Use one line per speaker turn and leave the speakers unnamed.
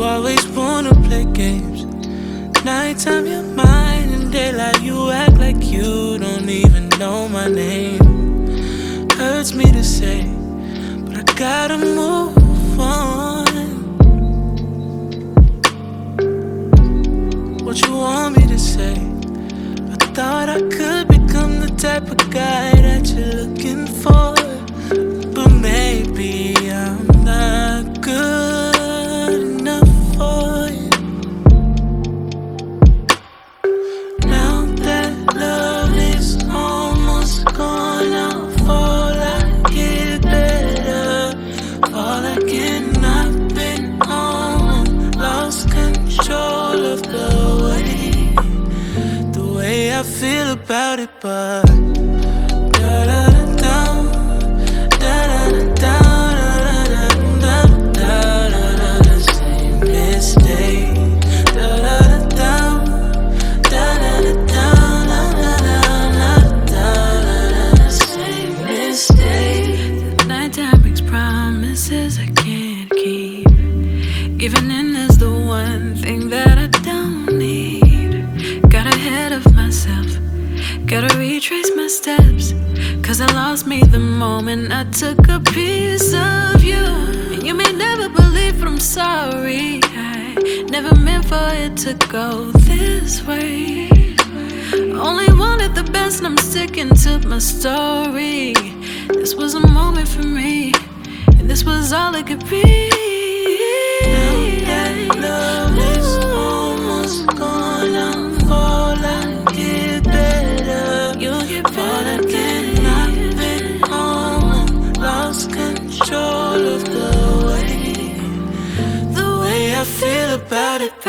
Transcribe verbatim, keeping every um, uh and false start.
always wanna play games. Nighttime you're mine, and daylight you act like you don't even know my name. Hurts me to say, but I gotta move on. What you want me to say? I thought I could become the type of guy that you're looking for, but maybe I'm not good enough for you. Now that love is almost gone, I'll fall like it better. Fall like it not been on. Lost control of the way, the way I feel about it, but da da da da.
I can't keep. Giving in is the one thing that I don't need. Got ahead of myself, gotta retrace my steps, cause I lost me the moment I took a piece of you. And you may never believe, but I'm sorry, I never meant for it to go this way. Only wanted the best and I'm sticking to my story. This was a moment for me, and this was all it could be.
Now that love is almost gone, I'll fall like it better.
You'll get better.
Fall again, I've been home. Lost control of the way, the way I feel about it.